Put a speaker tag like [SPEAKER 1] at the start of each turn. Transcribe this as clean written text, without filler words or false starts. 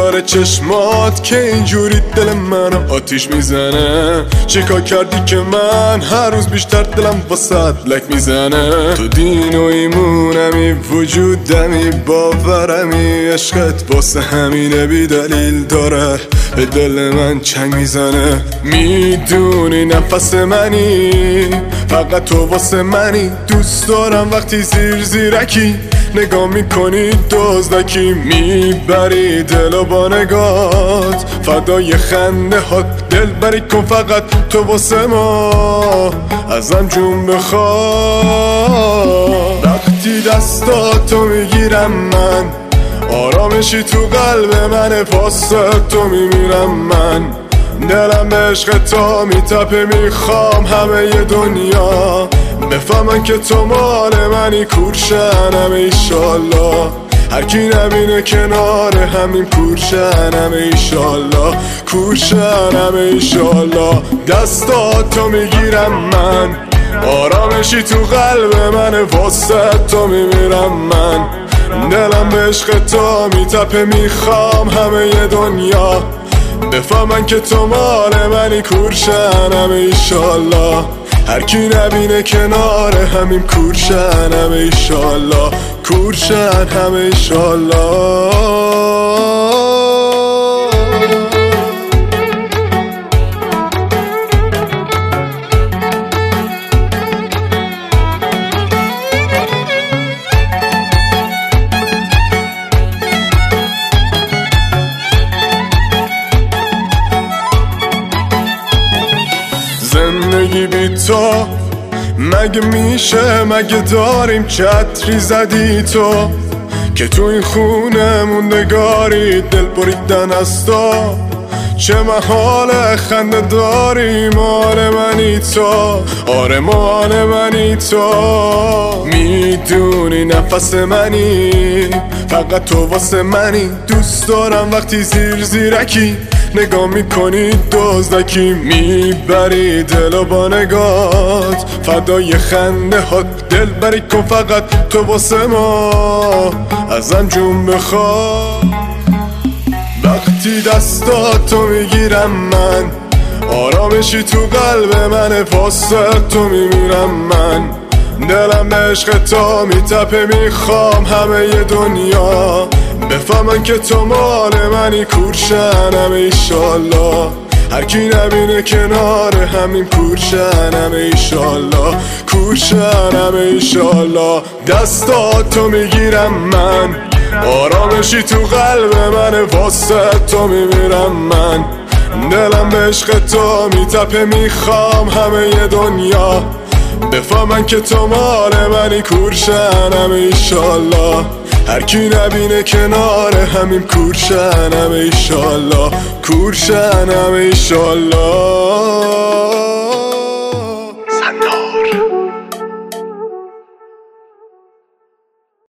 [SPEAKER 1] داره چشمات که اینجوری دل منو آتیش میزنه. چیکار کردی که من هر روز بیشتر دلم واسه لک میزنه. تو دین و ایمونمی وجودمی باورمی عشقت واسه همینه بی دلیل داره به دل من چنگ میزنه. میدونی نفس منی فقط تو واسه منی. دوست دارم وقتی زیرکی نگاه میکنی دزدکی میبری دلو با نگات فدای خنده هات دل بری کن فقط تو واسه ما ازم جون بخواد. وقتی دستاتو میگیرم من آرامشی تو قلب منه واسه تو میمیرم من. دلم به عشق تو میتپه میخوام همه ی دنیا بفهمن که تو مال منی کورشنم ایشالله. هر کی نبینه کنار همین کورشنم ایشالله کورشنم ایشالله. دستاتو میگیرم من آرامشی تو قلب منه واسه تو میمیرم من. دلم به عشق تو میتپه میخوام همه ی دنیا بفهمن که تو مال منی کورشنم ایشالله. هر کی نبینه کنار همین کورشنم ایشالله کورشنم ایشالله. زندگی بی تو مگه میشه؟ مگه داریم چتری زدی تو که تو این خونه موندگاری دل بریدن از تو. چه محال خنده داری مال منی تو آره مال منی تو. میدونی نفس منی فقط تو واسه منی. دوست دارم وقتی زیرکی نگاه میکنی دزدکی میبری دلو با نگات فدای خنده هات دل بری کن فقط تو واسه ما ازم جون بخواد. وقتی دستاتو میگیرم من آرامشی تو قلب منه واسه تو میمیرم من. دلم به عشق تو میتپه میخوام همه ی دنیا بفهمن که تو مال منی کورشنم ایشالله. هر کی نبینه کنار همین کورشنم ایشالله کورشنم ایشالله. دستاتو میگیرم من آرامشی تو قلب منه واسه تو میمیرم من. دلم به عشق تو میتپه میخوام همه ی دنیا بفهمن که تو مال منی کورشنم ایشالله. هر کی نبینه کنار همین کورشنم ایشالله کورشنم ایشالله.